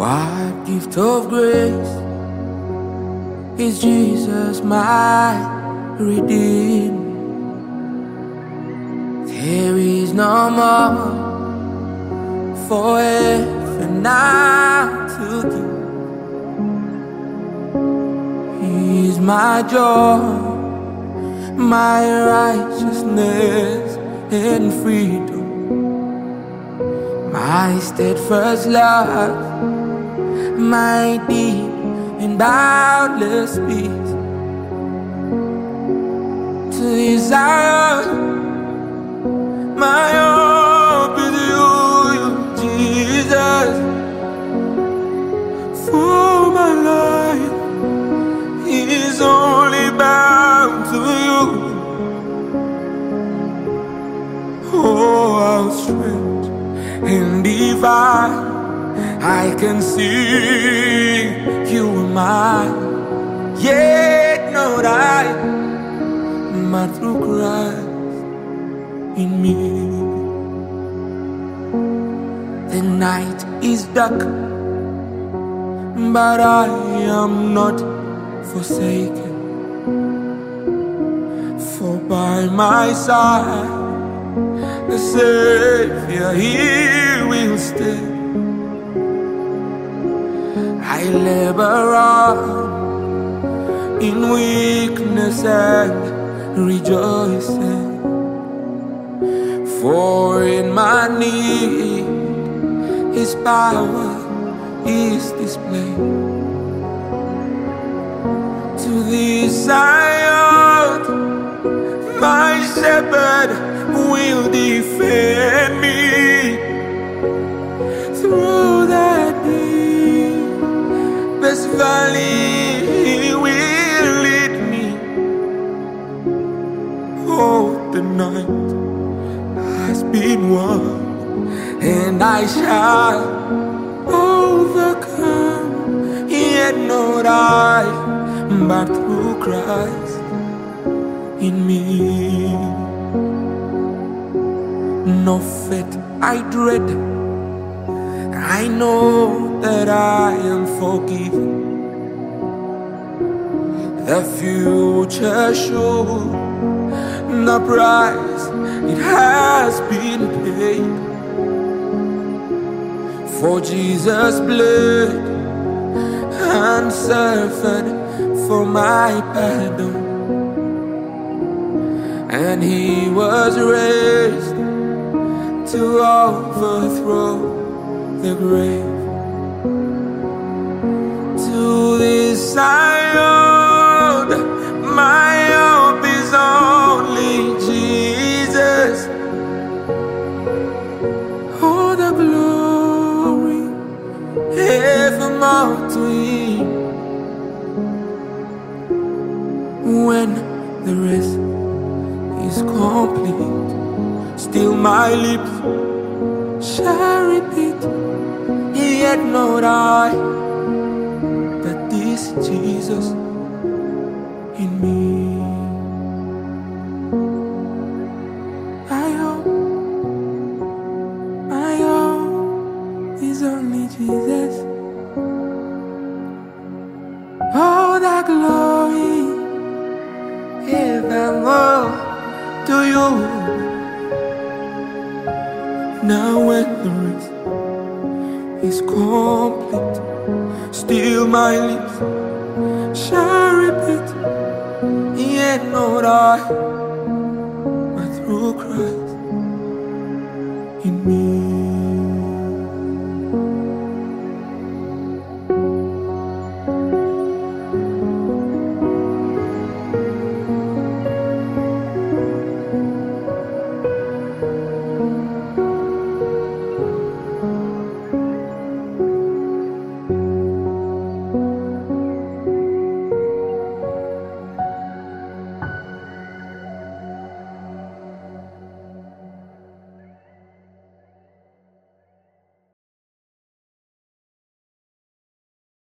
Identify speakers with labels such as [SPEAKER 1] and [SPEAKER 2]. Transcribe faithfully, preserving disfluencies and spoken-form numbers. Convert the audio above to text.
[SPEAKER 1] What gift of grace is Jesus my Redeemer? There is no more for heaven now to give. He is my joy, my righteousness and freedom, my steadfast love, my deep and boundless peace. To desire, my hope is you, you, Jesus. For my life is only bound to you. Oh, how strange and divine, I can see you are mine, yet not I, but through Christ in me. The night is dark, but I am not forsaken, for by my side the Savior, He will stay. I labor on in weakness and rejoicing, for in my need His power is displayed. To Thee Zion, my shepherd will defend me through that deepest valley. He will lead me. Oh, the night has been won, and I shall overcome, yet not I, but through Christ in me. No fate I dread, I know that I am forgiven. The future sure, the price it has been paid. For Jesus bled and suffered for my pardon, and He was raised to overthrow the grave. To This Zion, my hope is only Jesus. Oh, the glory evermore to Him. When the rest is complete, still my lips shall repeat, yet not I, but this Jesus in me. I hope, my hope is only Jesus. Oh, the glory evermore to you. Now when the rest is complete, still my lips shall repeat, yet not I,